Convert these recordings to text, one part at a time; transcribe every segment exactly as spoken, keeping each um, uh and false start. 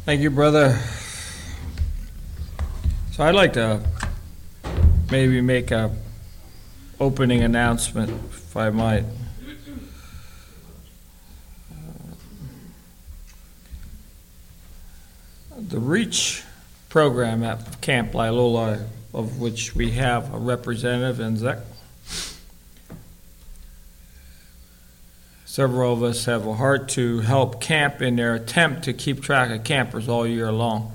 Thank you, brother. So I'd like to maybe make a opening announcement, if I might. The REACH program at Camp Lilola, of which we have a representative in Zek. Several of us have a heart to help camp in their attempt to keep track of campers all year long.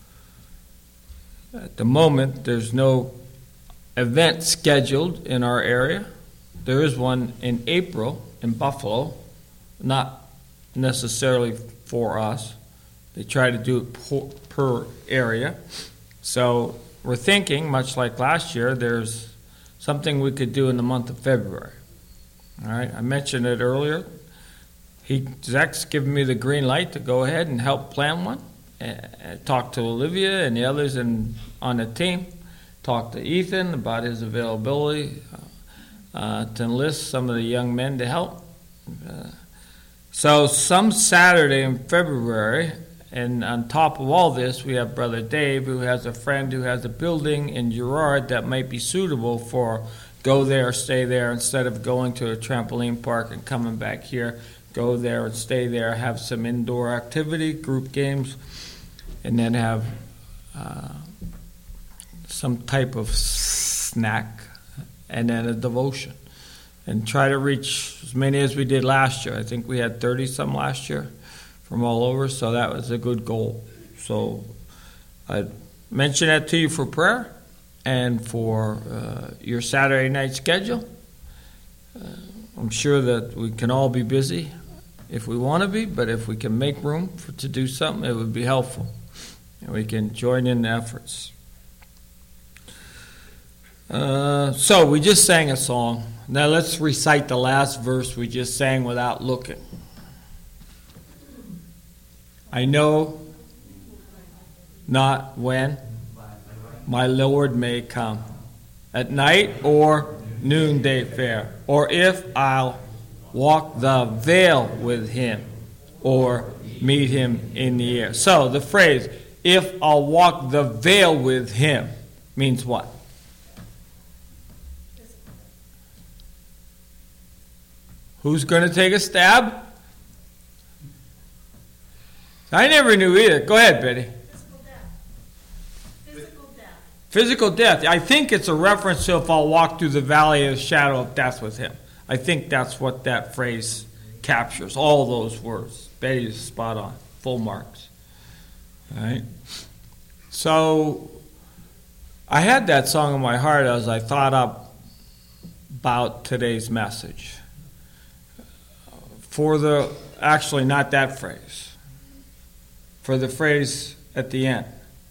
At the moment, there's no event scheduled in our area. There is one in April in Buffalo, not necessarily for us. They try to do it per area. So we're thinking, much like last year, there's something we could do in the month of February. All right, I mentioned it earlier. He, Zach's given me the green light to go ahead and help plan one. Uh, talk to Olivia and the others in, on the team. Talk to Ethan about his availability uh, uh, to enlist some of the young men to help. Uh, so some Saturday in February, and on top of all this, we have Brother Dave, who has a friend who has a building in Girard that might be suitable for go there, stay there, instead of going to a trampoline park and coming back here. Go there and stay there, have some indoor activity, group games, and then have uh, some type of snack, and then a devotion. And try to reach as many as we did last year. I think we had thirty-some last year from all over, so that was a good goal. So I mention that to you for prayer. And for uh, your Saturday night schedule. Uh, I'm sure that we can all be busy if we want to be, but if we can make room for, to do something, it would be helpful. And we can join in the efforts. Uh, so we just sang a song. Now let's recite the last verse we just sang without looking. I know not when my Lord may come, at night or noonday fair, or if I'll walk the vale with him, or meet him in the air. So the phrase, if I'll walk the vale with him, means what? Who's going to take a stab? I never knew either. Go ahead, Betty. Physical death. I think it's a reference to if I'll walk through the valley of the shadow of death with him. I think that's what that phrase captures. All those words. Betty's spot on. Full marks. All right. So I had that song in my heart as I thought up about today's message. For the, actually not that phrase. For the phrase at the end.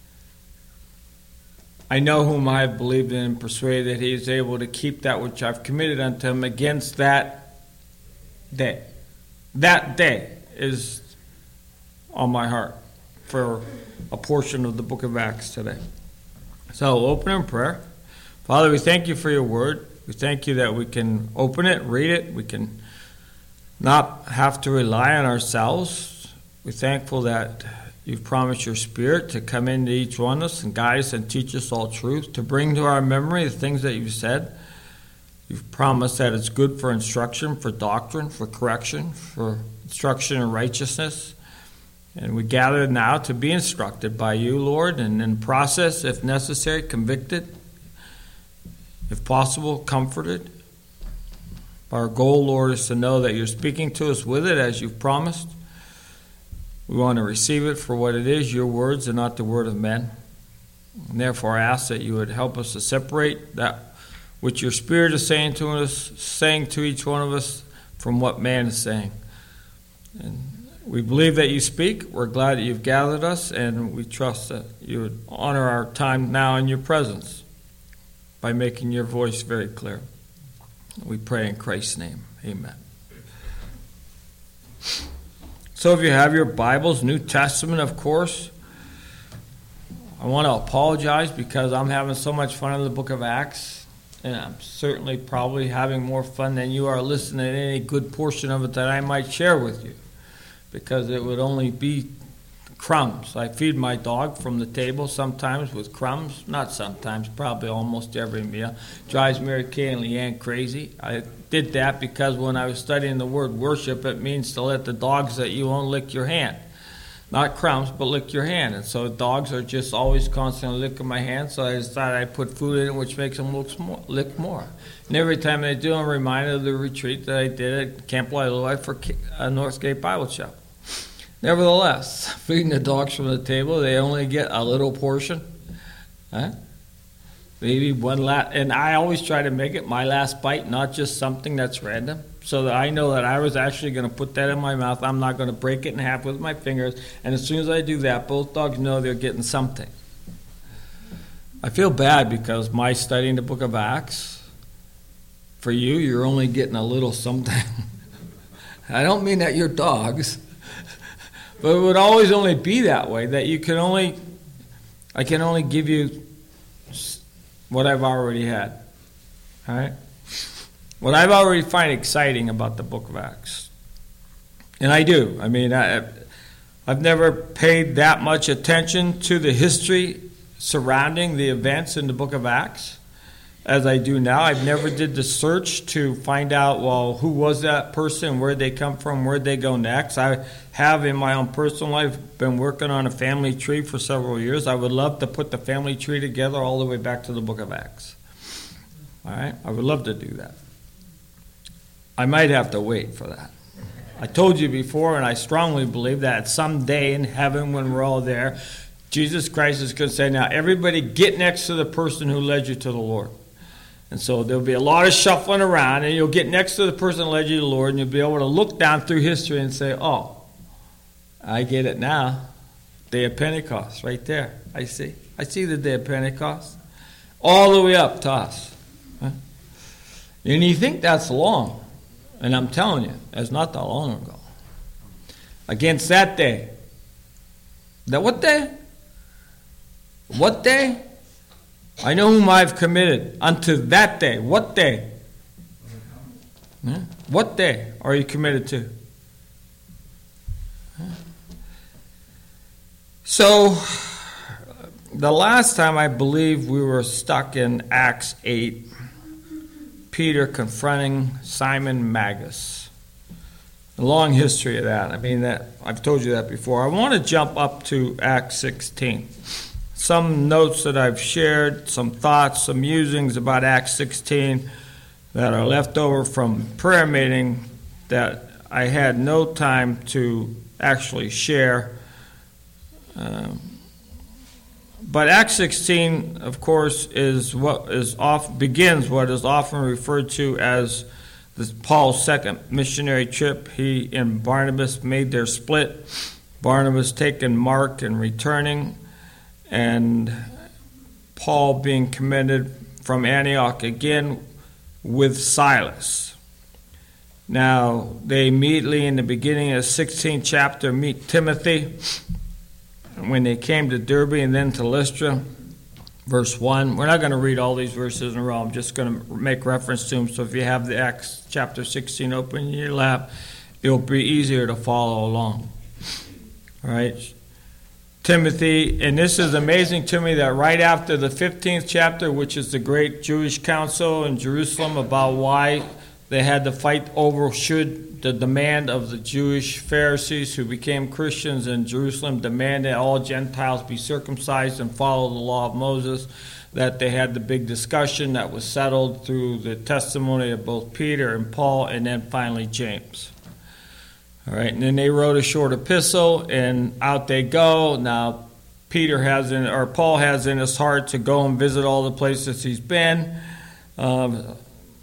I know whom I have believed in and persuaded that he is able to keep that which I've committed unto him against that day. That day is on my heart for a portion of the book of Acts today. So open in prayer. Father, we thank you for your word. We thank you that we can open it, read it. We can not have to rely on ourselves. We're thankful that you've promised your Spirit to come into each one of us and guide us and teach us all truth, to bring to our memory the things that you've said. You've promised that it's good for instruction, for doctrine, for correction, for instruction in righteousness. And we gather now to be instructed by you, Lord, and in process, if necessary, convicted, if possible, comforted. Our goal, Lord, is to know that you're speaking to us with it as you've promised. We want to receive it for what it is, your words and not the word of men. And therefore, I ask that you would help us to separate that which your Spirit is saying to us, saying to each one of us, from what man is saying. And we believe that you speak. We're glad that you've gathered us, and we trust that you would honor our time now in your presence by making your voice very clear. We pray in Christ's name. Amen. So if you have your Bibles, New Testament, of course, I want to apologize because I'm having so much fun in the book of Acts, and I'm certainly probably having more fun than you are listening to any good portion of it that I might share with you, because it would only be crumbs. I feed my dog from the table sometimes with crumbs. Not sometimes, probably almost every meal. Drives Mary Kay and Leanne crazy. I did that because when I was studying the word worship, it means to let the dogs that you own lick your hand. Not crumbs, but lick your hand. And so dogs are just always constantly licking my hand, so I decided I'd put food in it, which makes them lick more. Lick more. And every time they do, I'm reminded of the retreat that I did at Camp Waialua for uh, Northgate Bible Chapel. Nevertheless, feeding the dogs from the table, they only get a little portion. Huh? Maybe one last, and I always try to make it my last bite, not just something that's random, so that I know that I was actually going to put that in my mouth. I'm not going to break it in half with my fingers, and as soon as I do that, both dogs know they're getting something. I feel bad because my studying the book of Acts, for you, you're only getting a little something. I don't mean that you're dogs. But it would always only be that way, that you can only, I can only give you what I've already had. All right? What I've already find exciting about the book of Acts. And I do. I mean, I, I've never paid that much attention to the history surrounding the events in the book of Acts as I do now. I've never did the search to find out, well, who was that person, where'd they come from, where'd they go next. I have in my own personal life been working on a family tree for several years. I would love to put the family tree together all the way back to the book of Acts. All right? I would love to do that. I might have to wait for that. I told you before, and I strongly believe that someday in heaven when we're all there, Jesus Christ is going to say, now everybody get next to the person who led you to the Lord. And so there'll be a lot of shuffling around, and you'll get next to the person who led you to the Lord, and you'll be able to look down through history and say, oh, I get it now. Day of Pentecost, right there. I see. I see the day of Pentecost. All the way up to us. Huh? And you think that's long. And I'm telling you, that's not that long ago. Against that day. That what day? What day? I know whom I've committed unto that day. What day? Yeah. What day are you committed to? Yeah. So, the last time I believe we were stuck in Acts eight, Peter confronting Simon Magus. A long history of that. I mean, that I've told you that before. I want to jump up to Acts sixteen. Some notes that I've shared, some thoughts, some musings about Acts sixteen that are left over from prayer meeting that I had no time to actually share. Um, but Acts sixteen, of course, is what is off begins what is often referred to as the, Paul's second missionary trip. He and Barnabas made their split. Barnabas taking Mark and returning, and Paul being commended from Antioch again with Silas. Now, they immediately in the beginning of the sixteenth chapter meet Timothy. When they came to Derbe and then to Lystra, verse one. We're not going to read all these verses in a row. I'm just going to make reference to them. So if you have the Acts chapter sixteen open in your lap, it'll be easier to follow along. All right. Timothy, and this is amazing to me that right after the fifteenth chapter, which is the great Jewish council in Jerusalem about why they had to fight over should the demand of the Jewish Pharisees who became Christians in Jerusalem demand that all Gentiles be circumcised and follow the law of Moses, that they had the big discussion that was settled through the testimony of both Peter and Paul and then finally James. All right, and then they wrote a short epistle, and out they go. Now, Peter has in, or Paul has in his heart to go and visit all the places he's been, um,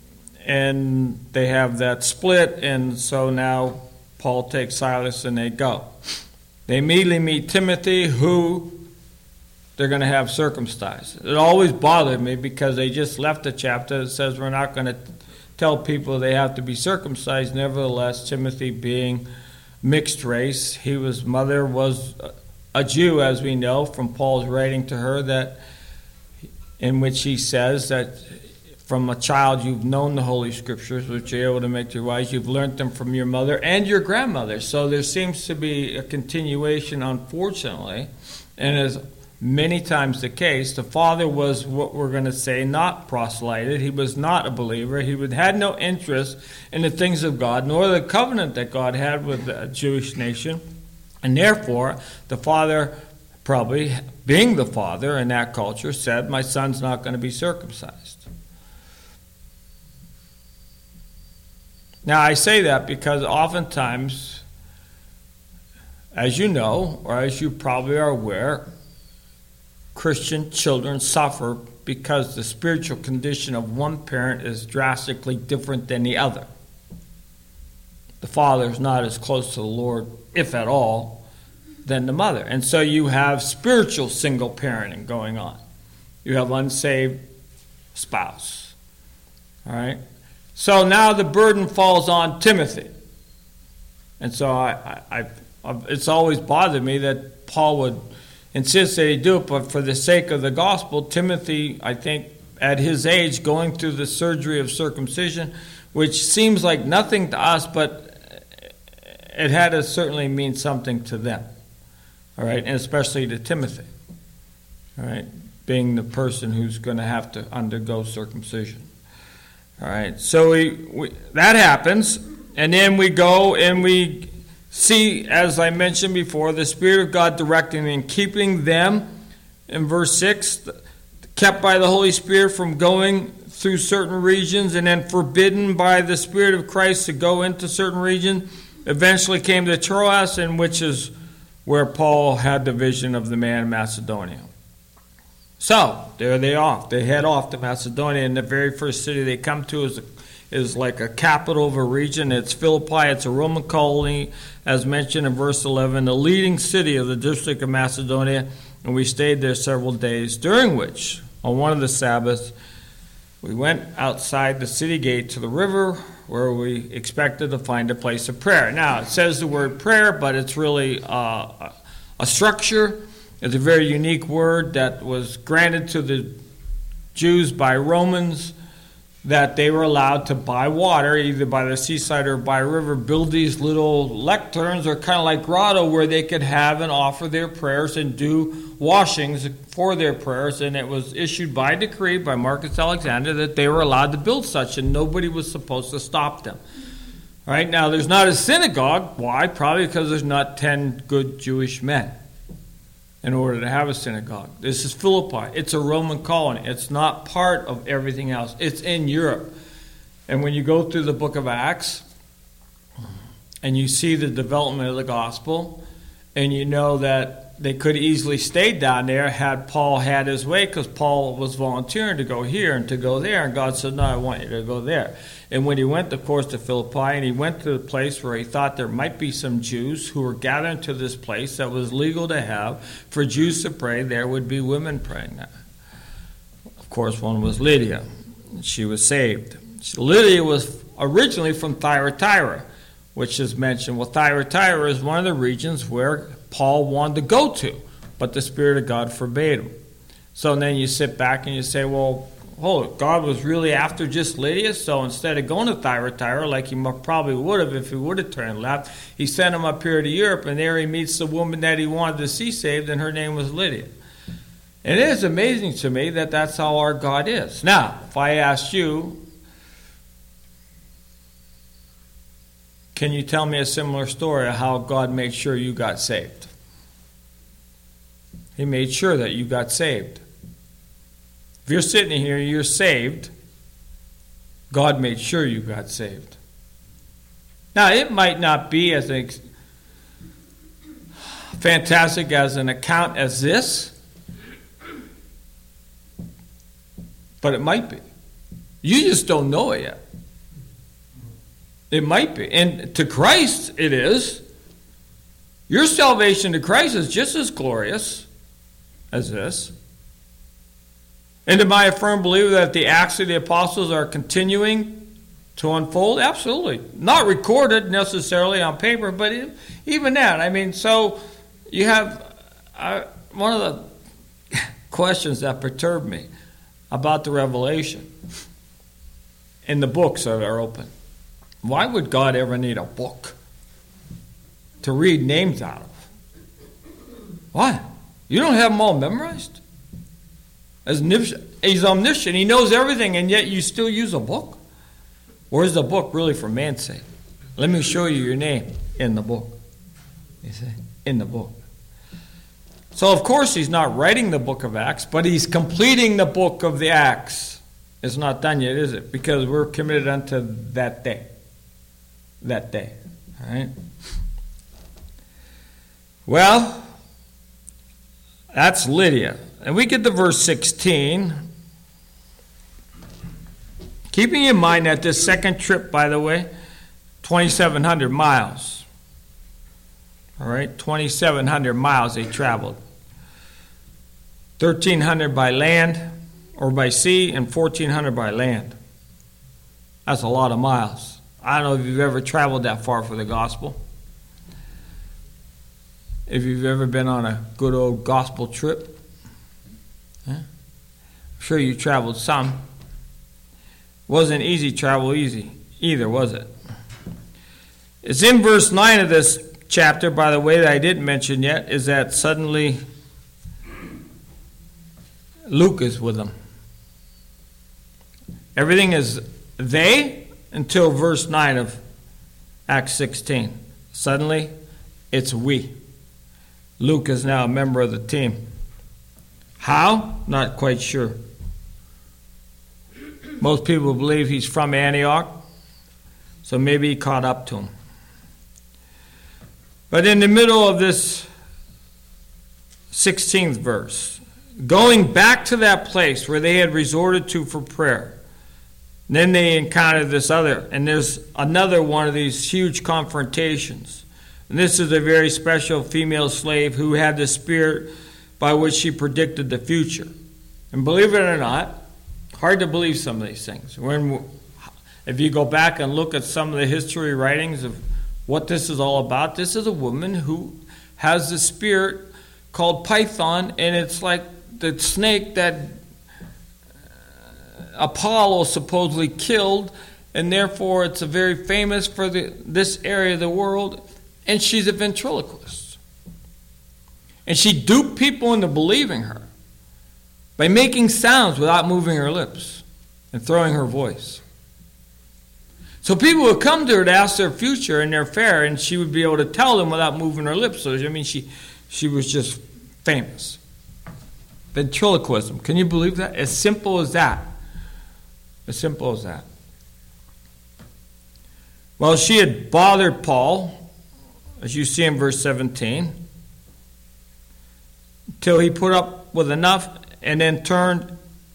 and they have that split, and so now Paul takes Silas and they go. They immediately meet Timothy, who they're going to have circumcised. It always bothered me because they just left a chapter that says we're not going to tell people they have to be circumcised. Nevertheless, Timothy being mixed race, he was mother was a Jew, as we know from Paul's writing to her, that in which he says that from a child, you've known the Holy Scriptures, which you're able to make you wise. You've learned them from your mother and your grandmother. So there seems to be a continuation, unfortunately, and as many times the case, the father was what we're going to say not proselyted. He was not a believer. He would, had no interest in the things of God, nor the covenant that God had with the Jewish nation. And therefore, the father, probably being the father in that culture, said, my son's not going to be circumcised. Now, I say that because oftentimes, as you know, or as you probably are aware, Christian children suffer because the spiritual condition of one parent is drastically different than the other. The father is not as close to the Lord, if at all, than the mother. And so you have spiritual single parenting going on. You have unsaved spouse. All right? So now the burden falls on Timothy. And so I, I, I, it's always bothered me that Paul would insist that he do it, but for the sake of the gospel, Timothy, I think, at his age, going through the surgery of circumcision, which seems like nothing to us, but it had to certainly mean something to them. All right, and especially to Timothy. All right, being the person who's going to have to undergo circumcision. All right, so we, we that happens, and then we go and we see, as I mentioned before, the Spirit of God directing and keeping them, in verse six, kept by the Holy Spirit from going through certain regions, and then forbidden by the Spirit of Christ to go into certain regions. Eventually came to Troas, and which is where Paul had the vision of the man in Macedonia. So, there they are. They head off to Macedonia, and the very first city they come to is, is like a capital of a region. It's Philippi. It's a Roman colony, as mentioned in verse eleven, the leading city of the district of Macedonia, and we stayed there several days, during which, on one of the Sabbaths, we went outside the city gate to the river, where we expected to find a place of prayer. Now, it says the word prayer, but it's really uh, a structure. It's a very unique word that was granted to the Jews by Romans, that they were allowed to, by water, either by the seaside or by a river, build these little lecterns, or kind of like grotto, where they could have and offer their prayers and do washings for their prayers. And it was issued by decree by Marcus Alexander that they were allowed to build such, and nobody was supposed to stop them. All right, now there's not a synagogue. Why? Probably because there's not ten good Jewish men in order to have a synagogue. This is Philippi. It's a Roman colony. It's not part of everything else. It's in Europe. And when you go through the book of Acts and you see the development of the gospel, and you know that they could easily stay down there had Paul had his way, because Paul was volunteering to go here and to go there, and God said, no, I want you to go there. And when he went, of course, to Philippi, and he went to the place where he thought there might be some Jews who were gathering to this place that was legal to have for Jews to pray, there would be women praying there. Of course, one was Lydia. She was saved. Lydia was originally from Thyatira, which is mentioned. Well, Thyatira is one of the regions where Paul wanted to go to, but the Spirit of God forbade him. So then you sit back and you say, well, oh, God was really after just Lydia, so instead of going to Thyatira, like he probably would have if he would have turned left, he sent him up here to Europe, and there he meets the woman that he wanted to see saved, and her name was Lydia. And it is amazing to me that that's how our God is. Now, if I asked you, can you tell me a similar story of how God made sure you got saved? He made sure that you got saved. If you're sitting here, you're saved, God made sure you got saved. Now, it might not be as ex- fantastic as an account as this, but it might be. You just don't know it yet. It might be. And to Christ, it is. Your salvation to Christ is just as glorious as this. And am I a firm believer that the Acts of the Apostles are continuing to unfold? Absolutely. Not recorded necessarily on paper, but even that. I mean, so you have uh, one of the questions that perturb me about the Revelation in the books that are open. Why would God ever need a book to read names out of? Why? You don't have them all memorized? As He's omniscient. He knows everything, and yet you still use a book? Or is the book really for man's sake? Let me show you your name in the book. You see? In the book. So, of course, he's not writing the book of Acts, but he's completing the book of the Acts. It's not done yet, is it? Because we're committed unto that day. That day. All right? Well, that's Lydia. And we get to verse sixteen. Keeping in mind that this second trip, by the way, twenty-seven hundred miles. All right, twenty-seven hundred miles they traveled. thirteen hundred by land or by sea and fourteen hundred by land. That's a lot of miles. I don't know if you've ever traveled that far for the gospel. If you've ever been on a good old gospel trip. Huh? I'm sure you traveled some. Wasn't easy travel easy either, was it? It's in verse nine of this chapter, by the way, that I didn't mention yet, is that suddenly Luke is with them. Everything is they until verse nine of Acts sixteen. Suddenly, it's we. Luke is now a member of the team. How? Not quite sure. Most people believe he's from Antioch, so maybe he caught up to him. But in the middle of this sixteenth verse, going back to that place where they had resorted to for prayer, then they encountered this other, and there's another one of these huge confrontations. And this is a very special female slave who had the spirit by which she predicted the future. And believe it or not, hard to believe some of these things. When, if you go back and look at some of the history writings of what this is all about, this is a woman who has the spirit called Python, and it's like the snake that Apollo supposedly killed, and therefore it's a very famous for the, this area of the world, and she's a ventriloquist. And she duped people into believing her by making sounds without moving her lips and throwing her voice. So people would come to her to ask their future and their fare, and she would be able to tell them without moving her lips. So, I mean, she, she was just famous. Ventriloquism. Can you believe that? As simple as that. As simple as that. Well, she had bothered Paul, as you see in verse seventeen, till he put up with enough and then turned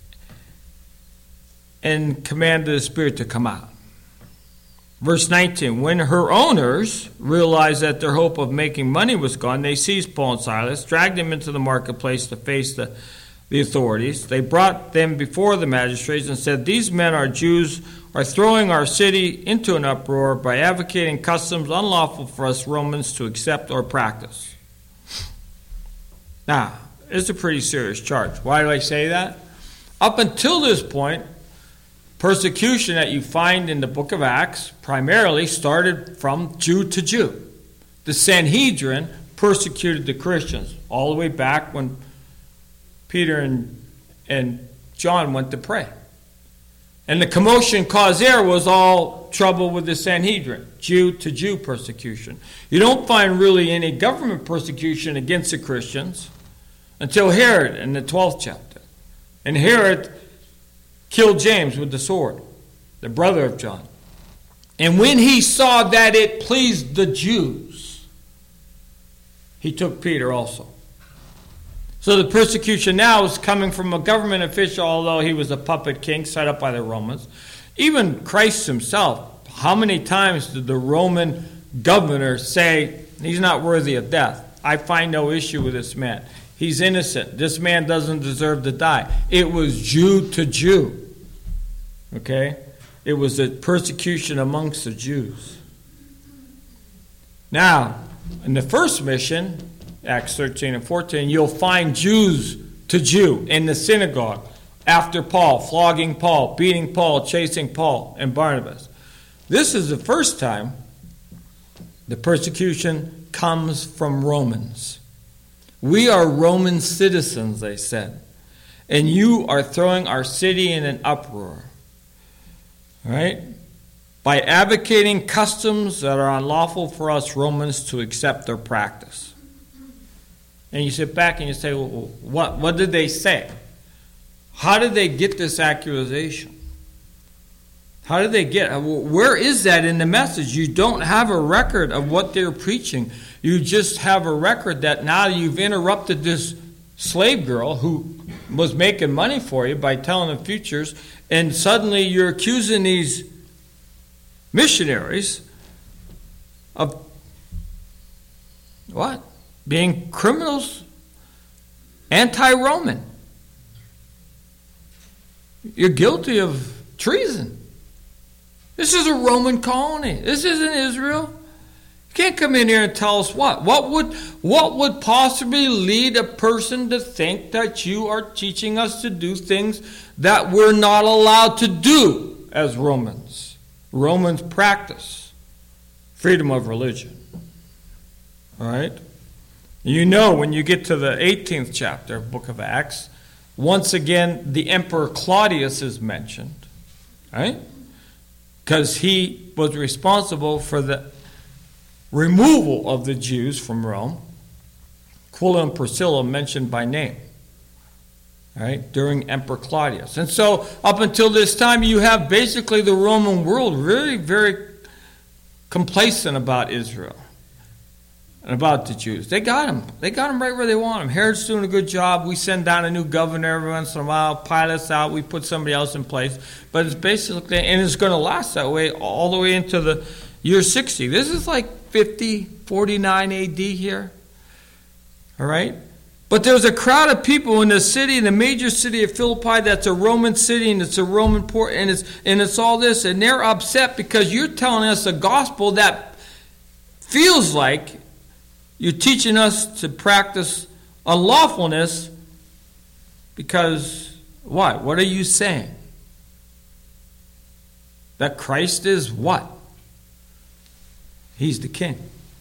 and commanded the spirit to come out. Verse nineteen, when her owners realized that their hope of making money was gone, they seized Paul and Silas, dragged them into the marketplace to face the, the authorities. They brought them before the magistrates and said, these men are Jews, are throwing our city into an uproar by advocating customs unlawful for us Romans to accept or practice. Now, it's a pretty serious charge. Why do I say that? Up until this point, persecution that you find in the book of Acts primarily started from Jew to Jew. The Sanhedrin persecuted the Christians all the way back when Peter and, and John went to pray. And the commotion caused there was all trouble with the Sanhedrin, Jew to Jew persecution. You don't find really any government persecution against the Christians until Herod in the twelfth chapter. And Herod killed James with the sword, the brother of John. And when he saw that it pleased the Jews, he took Peter also. So the persecution now is coming from a government official, although he was a puppet king set up by the Romans. Even Christ himself, how many times did the Roman governor say, he's not worthy of death? I find no issue with this man. He's innocent. This man doesn't deserve to die. It was Jew to Jew. Okay? It was a persecution amongst the Jews. Now, in the first mission, Acts thirteen and fourteen, you'll find Jews to Jew in the synagogue after Paul, flogging Paul, beating Paul, chasing Paul and Barnabas. This is the first time the persecution comes from Romans. We are Roman citizens, they said, and you are throwing our city in an uproar. All right? By advocating customs that are unlawful for us Romans to accept or practice. And you sit back and you say, well, what, what did they say? How did they get this accusation? How did they get it? Where is that in the message? You don't have a record of what they're preaching. You just have a record that now you've interrupted this slave girl who was making money for you by telling the futures, and suddenly you're accusing these missionaries of what? Being criminals, anti-Roman. You're guilty of treason. This is a Roman colony. This isn't Israel. You can't come in here and tell us what. What would, what would possibly lead a person to think that you are teaching us to do things that we're not allowed to do as Romans? Romans practice freedom of religion. All right? You know, when you get to the eighteenth chapter of Book of Acts, once again, the Emperor Claudius is mentioned. Right? Because he was responsible for the removal of the Jews from Rome. Aquila and Priscilla mentioned by name, right, during Emperor Claudius. And so up until this time, you have basically the Roman world really very complacent about Israel and about the Jews. They got them. They got them right where they want them. Herod's doing a good job. We send down a new governor every once in a while. Pilate's out. We put somebody else in place. But it's basically, and it's going to last that way all the way into the year sixty. This is like fifty, forty-nine A D here. All right? But there's a crowd of people in the city, in the major city of Philippi, that's a Roman city, and it's a Roman port, and it's and it's all this, and they're upset because you're telling us a gospel that feels like you're teaching us to practice unlawfulness because, what? What are you saying? That Christ is what? He's the king.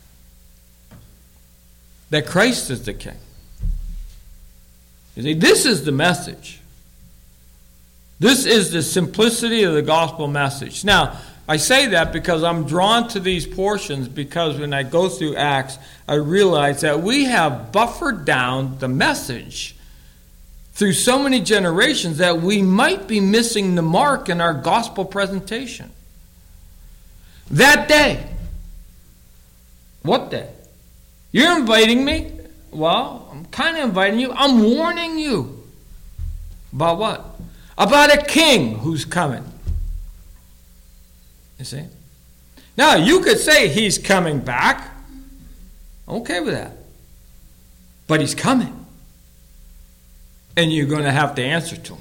That Christ is the king. You see, this is the message. This is the simplicity of the gospel message. Now, I say that because I'm drawn to these portions because when I go through Acts, I realize that we have buffered down the message through so many generations that we might be missing the mark in our gospel presentation. That day. What day? You're inviting me? Well, I'm kind of inviting you. I'm warning you. About what? About a king who's coming. You see? Now, you could say he's coming back. I'm okay with that. But he's coming. And you're going to have to answer to him.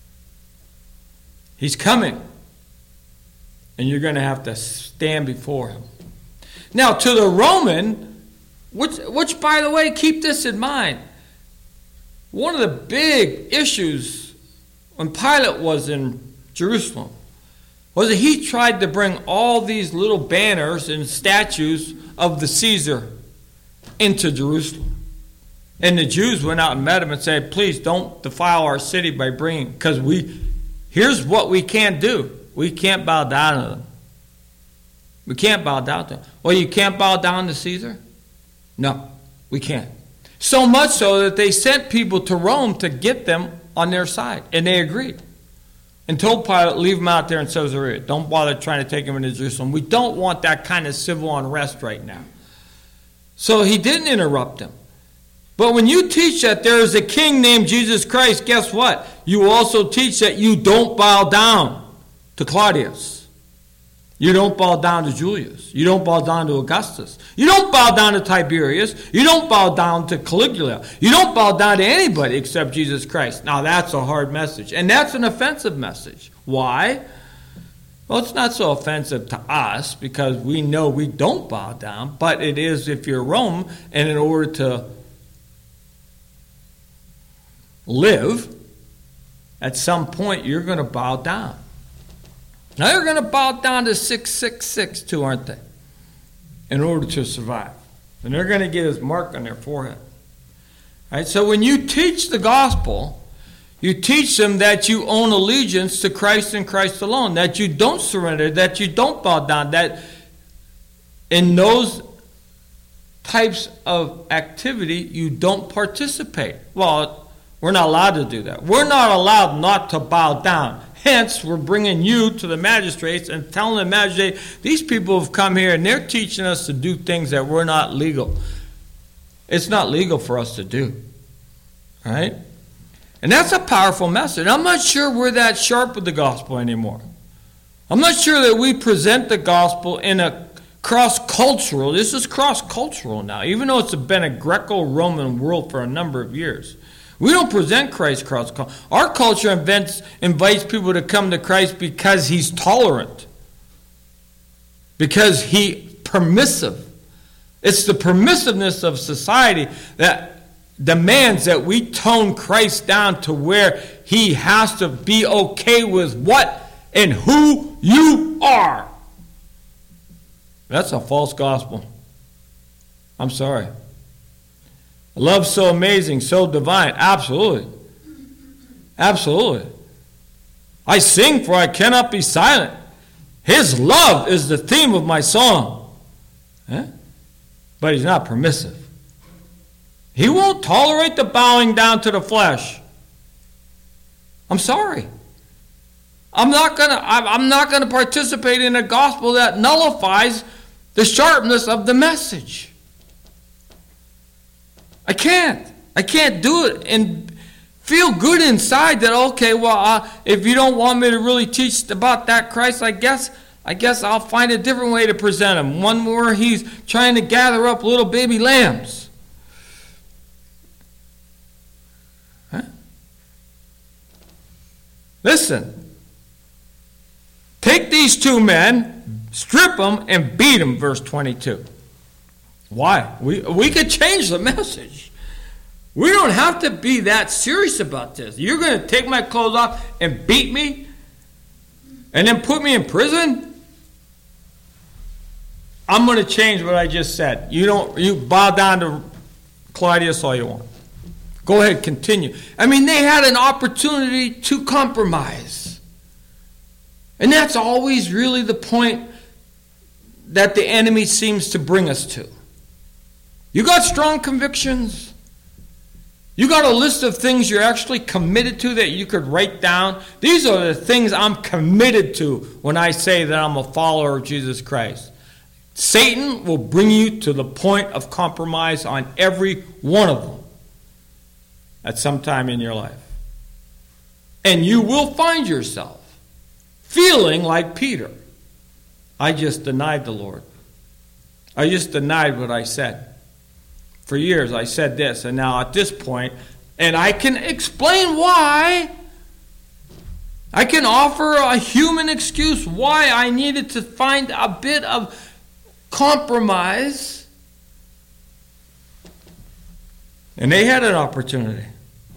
He's coming. And you're going to have to stand before him. Now, to the Roman, which, which, by the way, keep this in mind. One of the big issues when Pilate was in Jerusalem was that he tried to bring all these little banners and statues of the Caesar into Jerusalem. And the Jews went out and met him and said, please don't defile our city by bringing, because we, here's what we can't do. We can't bow down to them. We can't bow down to them. Well, you can't bow down to Caesar? No, we can't. So much so that they sent people to Rome to get them on their side. And they agreed. And told Pilate, leave them out there in Caesarea. Don't bother trying to take them into Jerusalem. We don't want that kind of civil unrest right now. So he didn't interrupt them. But when you teach that there is a king named Jesus Christ, guess what? You also teach that you don't bow down to Claudius. You don't bow down to Julius. You don't bow down to Augustus. You don't bow down to Tiberius. You don't bow down to Caligula. You don't bow down to anybody except Jesus Christ. Now that's a hard message. And that's an offensive message. Why? Well, it's not so offensive to us because we know we don't bow down. But it is if you're Rome, and in order to live, at some point you're going to bow down. Now they're going to bow down to six six six too, aren't they? In order to survive. And they're going to get his mark on their forehead. All right, so when you teach the gospel, you teach them that you own allegiance to Christ and Christ alone, that you don't surrender, that you don't bow down, that in those types of activity you don't participate. Well, we're not allowed to do that. We're not allowed not to bow down. Hence, we're bringing you to the magistrates and telling the magistrate, these people have come here and they're teaching us to do things that were not legal. It's not legal for us to do. All right? And that's a powerful message. I'm not sure we're that sharp with the gospel anymore. I'm not sure that we present the gospel in a cross-cultural, this is cross-cultural now, even though it's been a Greco-Roman world for a number of years. We don't present Christ cross-cultural. Our culture invents, invites people to come to Christ because he's tolerant, because he's permissive. It's the permissiveness of society that demands that we tone Christ down to where he has to be okay with what and who you are. That's a false gospel. I'm sorry. Love so amazing, so divine. Absolutely. Absolutely. I sing for I cannot be silent. His love is the theme of my song. Eh? But he's not permissive. He won't tolerate the bowing down to the flesh. I'm sorry. I'm not gonna. I'm not gonna participate in a gospel that nullifies the sharpness of the message. I can't. I can't do it and feel good inside that, okay, well, uh, if you don't want me to really teach about that Christ, I guess I guess I'll find a different way to present him. One where he's trying to gather up little baby lambs. Huh? Listen. Take these two men, strip them, and beat them, verse twenty-two. Why? We, we could change the message. We don't have to be that serious about this. You're going to take my clothes off and beat me and then put me in prison? I'm going to change what I just said. You don't. You bow down to Claudius all you want. Go ahead, continue. I mean, they had an opportunity to compromise. And that's always really the point that the enemy seems to bring us to. You got strong convictions. You got a list of things you're actually committed to that you could write down. These are the things I'm committed to when I say that I'm a follower of Jesus Christ. Satan will bring you to the point of compromise on every one of them at some time in your life. And you will find yourself feeling like Peter. I just denied the Lord. I just denied what I said. For years I said this, and now at this point, and I can explain why. I can offer a human excuse why I needed to find a bit of compromise. And they had an opportunity.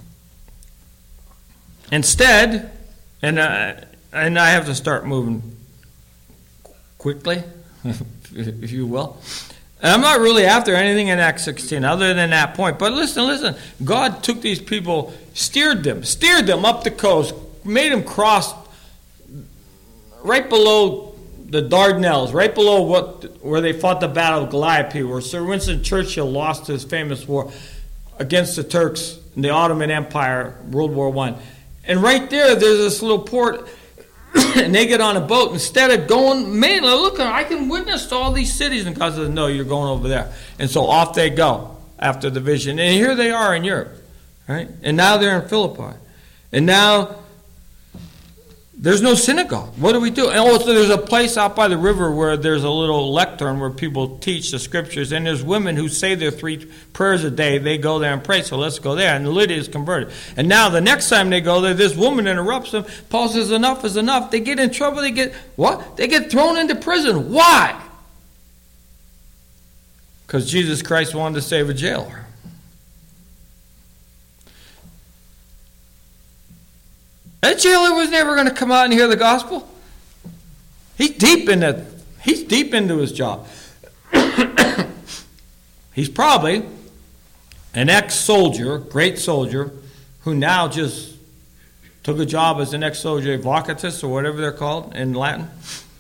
Instead, and uh, and I have to start moving quickly, if you will. And I'm not really after anything in Acts sixteen other than that point. But listen, listen. God took these people, steered them, steered them up the coast, made them cross right below the Dardanelles, right below what where they fought the Battle of Gallipoli, where Sir Winston Churchill lost his famous war against the Turks in the Ottoman Empire, World War One. And right there, there's this little port. And they get on a boat. Instead of going, man, look, I can witness to all these cities. And God says, no, you're going over there. And so off they go after the vision. And here they are in Europe. Right? And now they're in Philippi. And now there's no synagogue. What do we do? And also there's a place out by the river where there's a little lectern where people teach the scriptures. And there's women who say their three prayers a day. They go there and pray. So let's go there. And Lydia is converted. And now the next time they go there, this woman interrupts them. Paul says enough is enough. They get in trouble. They get, what? They get thrown into prison. Why? Because Jesus Christ wanted to save a jailer. That jailer was never going to come out and hear the gospel. He's deep in that. He's deep into his job. He's probably an ex-soldier, great soldier, who now just took a job as an ex-soldier, evocatus, or whatever they're called in Latin.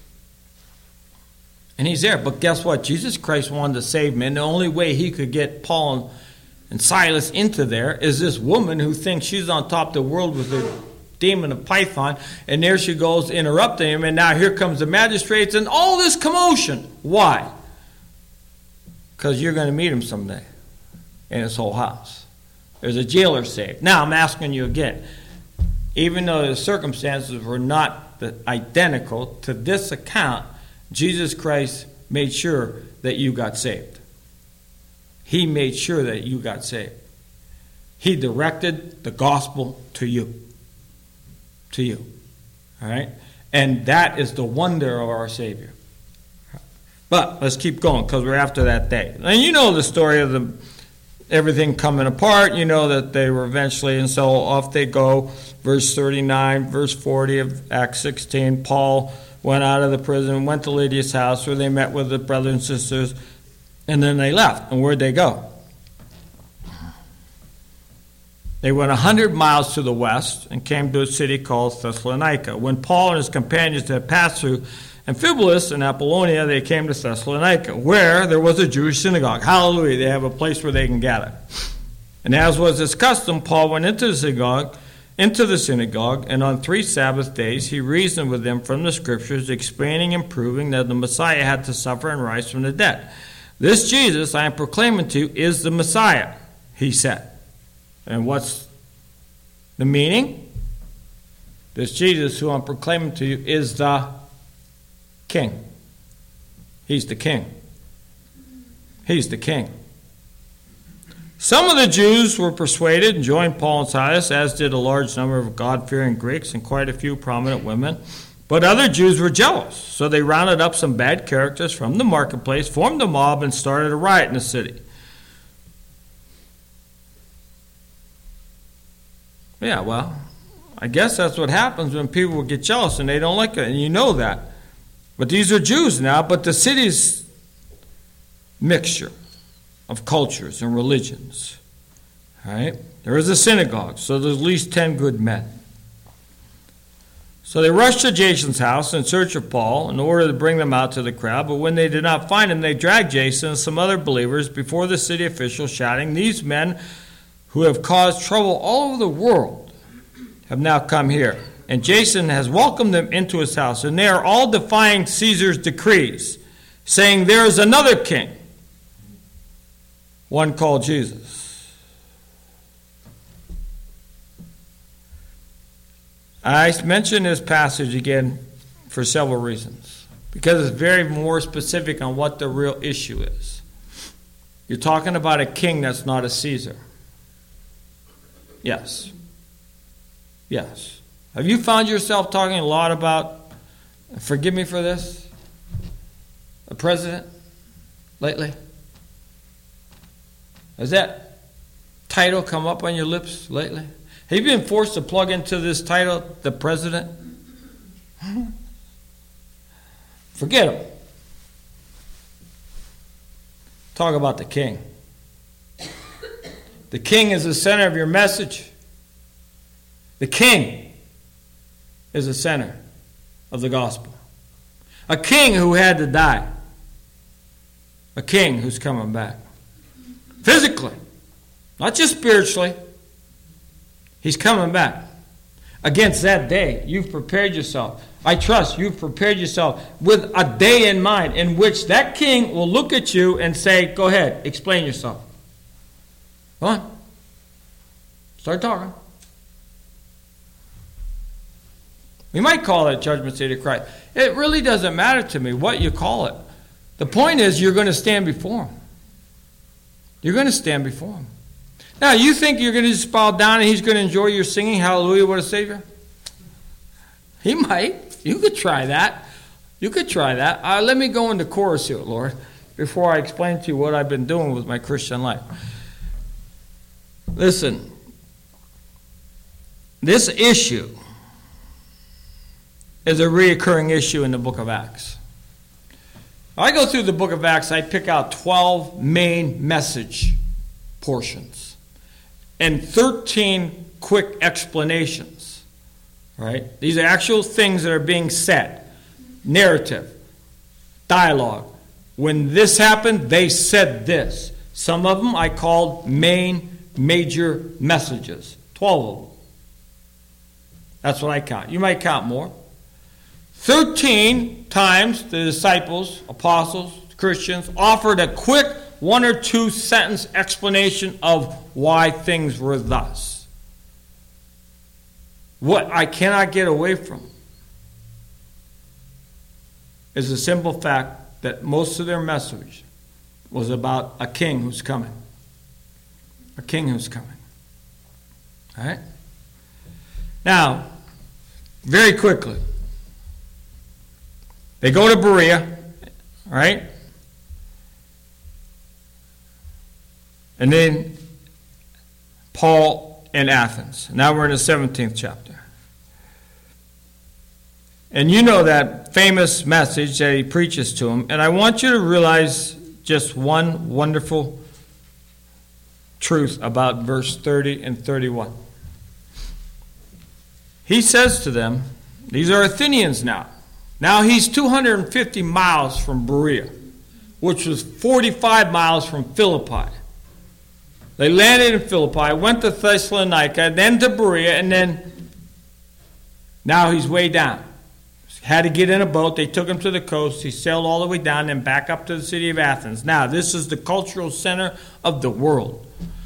And he's there. But guess what? Jesus Christ wanted to save him, and the only way he could get Paul and Silas into there is this woman who thinks she's on top of the world with her demon of Python, and there she goes interrupting him, and now here comes the magistrates and all this commotion. Why? Because you're going to meet him someday in his whole house. There's a jailer saved. Now I'm asking you again, even though the circumstances were not the, identical to this account, Jesus Christ made sure that you got saved. He made sure that you got saved. He directed the gospel to you. To you. All right? And that is the wonder of our Savior. But let's keep going because we're after that day. And you know the story of the everything coming apart. You know that they were eventually, and so off they go. Verse thirty-nine, verse forty of Acts sixteen. Paul went out of the prison, went to Lydia's house where they met with the brothers and sisters, and then they left. And where'd they go? They went a hundred miles to the west and came to a city called Thessalonica. When Paul and his companions had passed through Amphipolis and Apollonia, they came to Thessalonica, where there was a Jewish synagogue. Hallelujah, they have a place where they can gather. And as was his custom, Paul went into the synagogue, into the synagogue, and on three Sabbath days he reasoned with them from the Scriptures, explaining and proving that the Messiah had to suffer and rise from the dead. This Jesus I am proclaiming to you is the Messiah, he said. And what's the meaning? This Jesus who I'm proclaiming to you is the King. He's the King. He's the King. Some of the Jews were persuaded and joined Paul and Silas, as did a large number of God-fearing Greeks and quite a few prominent women. But other Jews were jealous, so they rounded up some bad characters from the marketplace, formed a mob, and started a riot in the city. Yeah, well, I guess that's what happens when people get jealous and they don't like it, and you know that. But these are Jews now, but the city's mixture of cultures and religions. All right? There is a synagogue, so there's at least ten good men. So they rushed to Jason's house in search of Paul in order to bring them out to the crowd, but when they did not find him, they dragged Jason and some other believers before the city officials, shouting, "These men who have caused trouble all over the world have now come here. And Jason has welcomed them into his house, and they are all defying Caesar's decrees, saying there is another king, one called Jesus." I mention this passage again for several reasons, because it's very more specific on what the real issue is. You're talking about a king that's not a Caesar. Yes. Yes. Have you found yourself talking a lot about, forgive me for this, a president lately? Has that title come up on your lips lately? Have you been forced to plug into this title, the president? Forget him. Talk about the king. The king is the center of your message. The king is the center of the gospel. A king who had to die. A king who's coming back. Physically. Not just spiritually. He's coming back. Against that day, you've prepared yourself. I trust you've prepared yourself with a day in mind in which that king will look at you and say, "Go ahead, explain yourself." Come on. Start talking. We might call it Judgment Seat of Christ. It really doesn't matter to me what you call it. The point is you're going to stand before him. You're going to stand before him. Now, you think you're going to just bow down and he's going to enjoy your singing, "Hallelujah, what a Savior"? He might. You could try that. You could try that. Uh, let me go into chorus here, Lord, before I explain to you what I've been doing with my Christian life. Listen, this issue is a reoccurring issue in the book of Acts. I go through the book of Acts, I pick out twelve main message portions and thirteen quick explanations. Right? These are actual things that are being said. Narrative, dialogue. When this happened, they said this. Some of them I called main major messages. Twelve of them. That's what I count. You might count more. Thirteen times the disciples, apostles, Christians offered a quick one or two sentence explanation of why things were thus. What I cannot get away from is the simple fact that most of their message was about a king who's coming. A king who's coming. All right? Now, very quickly, they go to Berea, right? And then Paul in Athens. Now we're in the seventeenth chapter. And you know that famous message that he preaches to them. And I want you to realize just one wonderful truth about verse thirty and thirty-one. He says to them, these are Athenians now. Now he's two hundred fifty miles from Berea, which was forty-five miles from Philippi. They landed in Philippi, went to Thessalonica, then to Berea, and then now he's way down. Had to get in a boat. They took him to the coast. He sailed all the way down and back up to the city of Athens. Now, this is the cultural center of the world.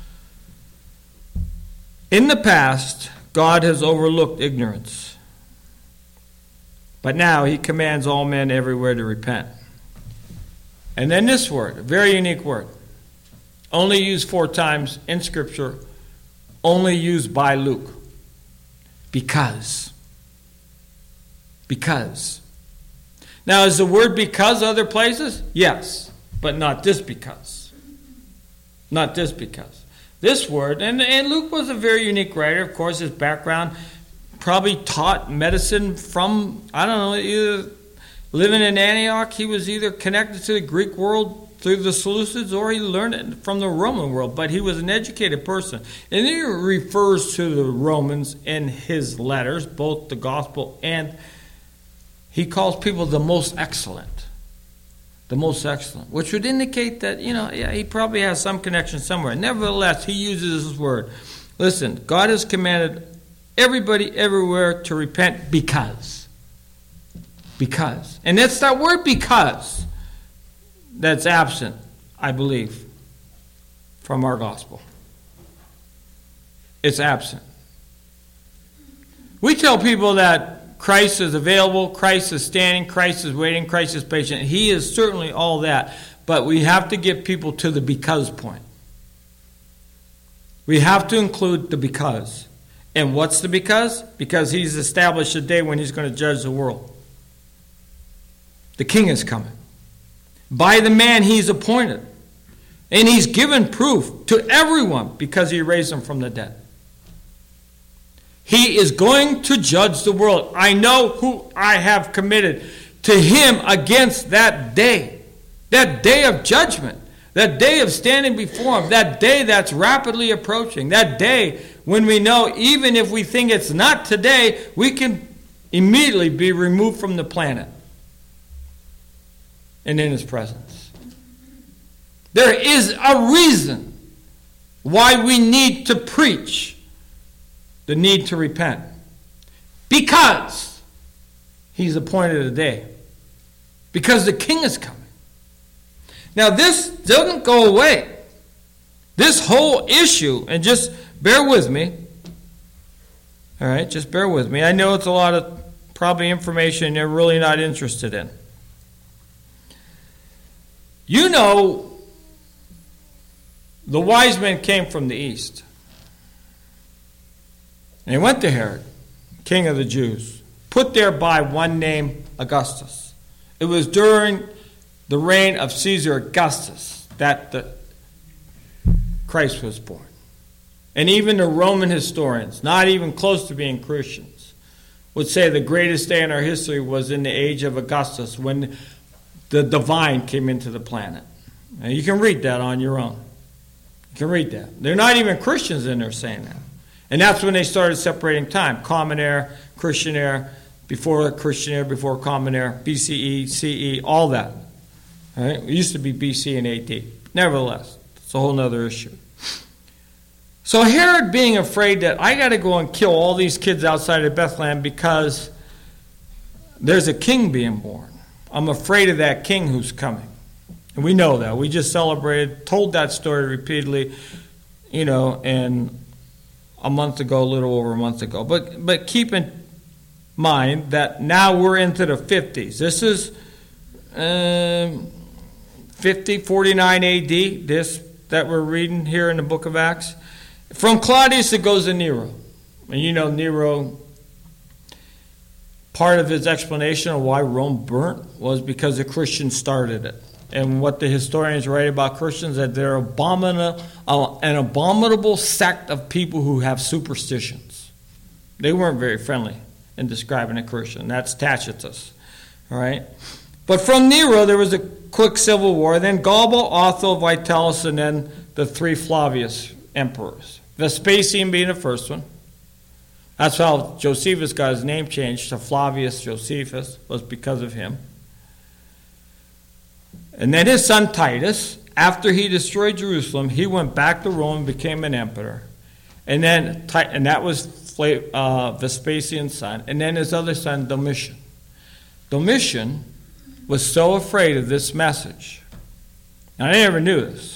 In the past, God has overlooked ignorance. But now he commands all men everywhere to repent. And then this word, a very unique word, only used four times in Scripture, only used by Luke. Because. Because. Now, is the word because other places? Yes, but not this because. Not this because. This word, and, and Luke was a very unique writer. Of course, his background probably taught medicine from, I don't know, either living in Antioch, he was either connected to the Greek world through the Seleucids, or he learned it from the Roman world. But he was an educated person. And he refers to the Romans in his letters, both the gospel and he calls people the most excellent. The most excellent. Which would indicate that, you know, yeah, he probably has some connection somewhere. Nevertheless, he uses this word. Listen, God has commanded everybody everywhere to repent because. Because. And it's that word because that's absent, I believe, from our gospel. It's absent. We tell people that Christ is available, Christ is standing, Christ is waiting, Christ is patient. He is certainly all that. But we have to get people to the because point. We have to include the because. And what's the because? Because he's established a day when he's going to judge the world. The king is coming. By the man he's appointed. And he's given proof to everyone because he raised them from the dead. He is going to judge the world. I know who I have committed to him against that day. That day of judgment. That day of standing before him. That day that's rapidly approaching. That day when we know even if we think it's not today, we can immediately be removed from the planet and in his presence. There is a reason why we need to preach the need to repent. Because he's appointed a day. Because the king is coming. Now this doesn't go away. This whole issue, and just bear with me. All right, just bear with me. I know it's a lot of probably information you're really not interested in. You know, the wise men came from the east. And they went to Herod, king of the Jews, put there by one named Augustus. It was during the reign of Caesar Augustus that the Christ was born. And even the Roman historians, not even close to being Christians, would say the greatest day in our history was in the age of Augustus, when the divine came into the planet. And you can read that on your own. You can read that. They're not even Christians in there saying that. And that's when they started separating time. Common era, Christian era, before Christian era, before Common era, B C E, C E, all that. All right? It used to be B C and A D. Nevertheless, it's a whole other issue. So Herod being afraid that I got to go and kill all these kids outside of Bethlehem because there's a king being born. I'm afraid of that king who's coming. And we know that. We just celebrated, told that story repeatedly, you know, and a month ago, a little over a month ago. But but keep in mind that now we're into the fifties. This is um, fifty, forty-nine A D, this that we're reading here in the book of Acts. From Claudius, it goes to Nero. And you know, Nero, part of his explanation of why Rome burnt was because the Christians started it. And what the historians write about Christians, that they're abominable, uh, an abominable sect of people who have superstitions. They weren't very friendly in describing a Christian. That's Tacitus. All right? But from Nero, there was a quick civil war. Then Galba, Otho, Vitalis, and then the three Flavius emperors. Vespasian being the first one. That's how Josephus got his name changed to Flavius Josephus, was because of him. And then his son Titus, after he destroyed Jerusalem, he went back to Rome and became an emperor. And then, and that was uh, Vespasian's son. And then his other son, Domitian. Domitian was so afraid of this message. And I never knew this.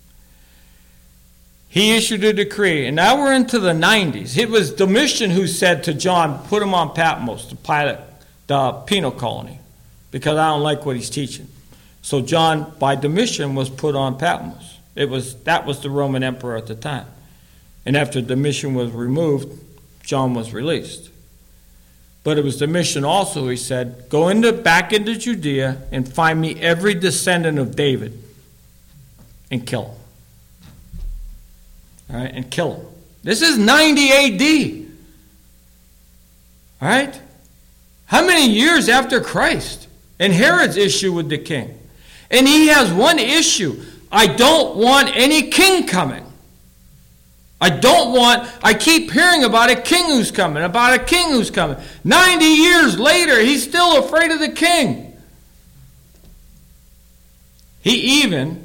He issued a decree, and now we're into the nineties. It was Domitian who said to John, put him on Patmos to pilot the penal colony, because I don't like what he's teaching. So John, by Domitian, was put on Patmos. It was that was the Roman emperor at the time. And after Domitian was removed, John was released. But it was Domitian also, he said, go into back into Judea and find me every descendant of David and kill him. All right, and kill him. This is ninety A D. All right? How many years after Christ? And Herod's issue with the king. And he has one issue. I don't want any king coming. I don't want, I keep hearing about a king who's coming, about a king who's coming. ninety years later, he's still afraid of the king. He even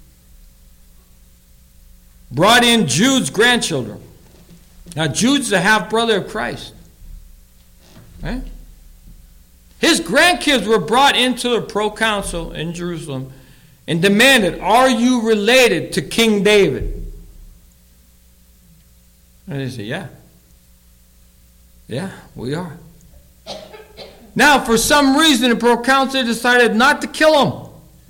brought in Jude's grandchildren. Now, Jude's the half-brother of Christ. Right? His grandkids were brought into the proconsul in Jerusalem and demanded, are you related to King David? And they said, yeah. Yeah, we are. Now, for some reason, the proconsul decided not to kill him.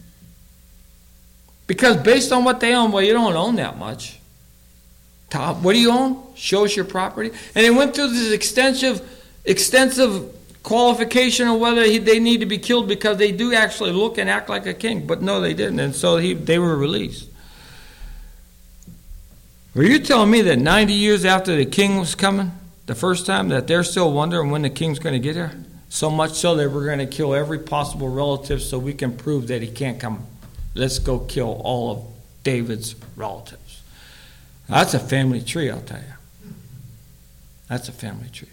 Because based on what they own, well, you don't own that much. What do you own? Show us your property. And they went through this extensive, extensive qualification of whether he, they need to be killed because they do actually look and act like a king. But no, they didn't. And so he, they were released. Were you telling me that ninety years after the king was coming, the first time, that they're still wondering when the king's going to get here? So much so that we're going to kill every possible relative so we can prove that he can't come. Let's go kill all of David's relatives. That's a family tree, I'll tell you. That's a family tree.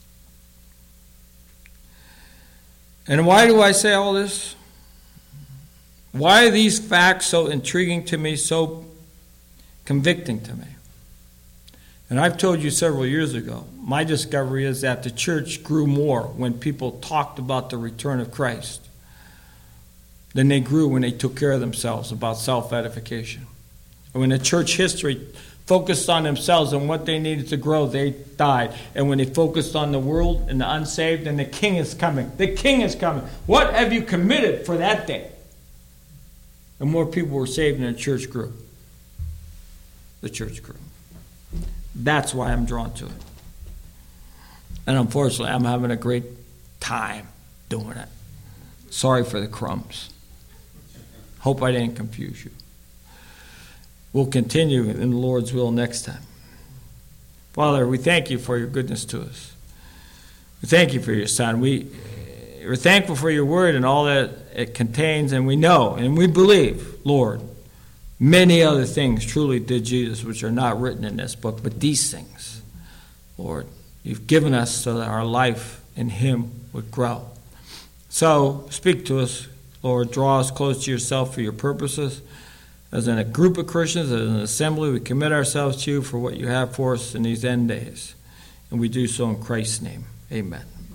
And why do I say all this? Why are these facts so intriguing to me, so convicting to me? And I've told you several years ago, my discovery is that the church grew more when people talked about the return of Christ than they grew when they took care of themselves about self-edification. And when the church history focused on themselves and what they needed to grow, they died. And when they focused on the world and the unsaved, and the king is coming. The king is coming. What have you committed for that day? And more people were saved and the church grew. The church grew. That's why I'm drawn to it. And unfortunately, I'm having a great time doing it. Sorry for the crumbs. Hope I didn't confuse you. We'll continue in the Lord's will next time. Father, we thank you for your goodness to us. We thank you for your Son. We, we're thankful for your word and all that it contains, and we know and we believe, Lord, many other things truly did Jesus, which are not written in this book, but these things, Lord, you've given us so that our life in him would grow. So speak to us, Lord. Draw us close to yourself for your purposes. As in a group of Christians, as an assembly, we commit ourselves to you for what you have for us in these end days. And we do so in Christ's name. Amen.